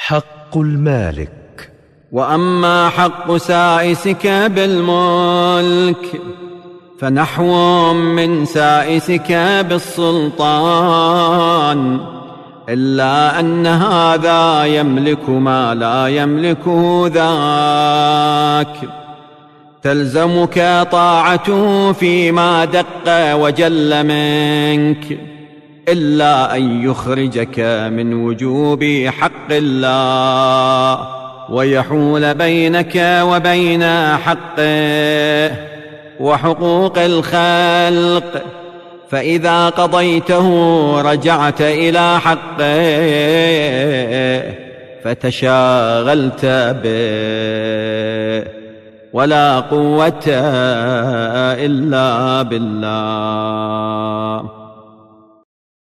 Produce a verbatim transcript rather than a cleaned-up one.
حق المالك. وأما حق سائسك بالملك فنحو من سائسك بالسلطان، إلا أن هذا يملك ما لا يملكه ذاك، تلزمك طاعته فيما دق وجل منك، إلا أن يخرجك من وجوب حق الله ويحول بينك وبين حقه وحقوق الخلق، فإذا قضيته رجعت إلى حقه فتشاغلت به، ولا قوة إلا بالله.